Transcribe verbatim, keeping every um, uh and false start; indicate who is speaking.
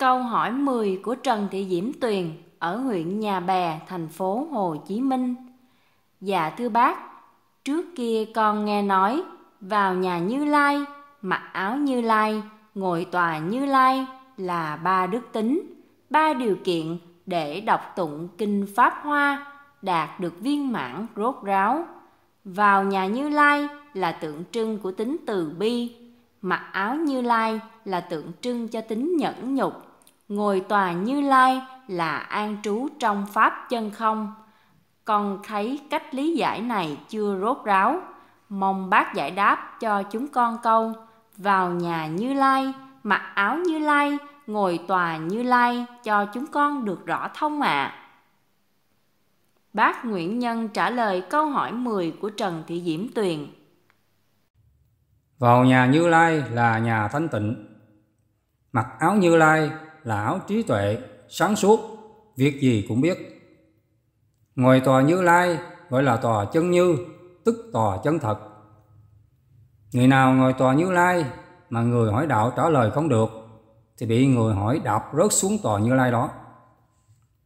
Speaker 1: câu hỏi mười của Trần Thị Diễm Tuyền ở huyện Nhà Bè, thành phố Hồ Chí Minh. Dạ thưa bác, trước kia con nghe nói vào nhà Như Lai, mặc áo Như Lai, ngồi tòa Như Lai là ba đức tính, ba điều kiện để đọc tụng kinh Pháp Hoa đạt được viên mãn rốt ráo. Vào nhà Như Lai là tượng trưng của tính từ bi, mặc áo Như Lai là tượng trưng cho tính nhẫn nhục, ngồi tòa Như Lai là an trú trong pháp chân không. Con thấy cách lý giải này chưa rốt ráo, mong bác giải đáp cho chúng con câu vào nhà Như Lai, mặc áo Như Lai, ngồi tòa Như Lai cho chúng con được rõ thông ạ. À. Bác Nguyễn Nhân trả lời câu hỏi mười của Trần Thị Diễm Tuyền.
Speaker 2: Vào nhà Như Lai là nhà thanh tịnh, mặc áo Như Lai là áo trí tuệ, sáng suốt, việc gì cũng biết. Ngồi tòa Như Lai gọi là tòa chân như, tức tòa chân thật. Người nào ngồi tòa Như Lai mà người hỏi đạo trả lời không được thì bị người hỏi đạp rớt xuống tòa Như Lai đó.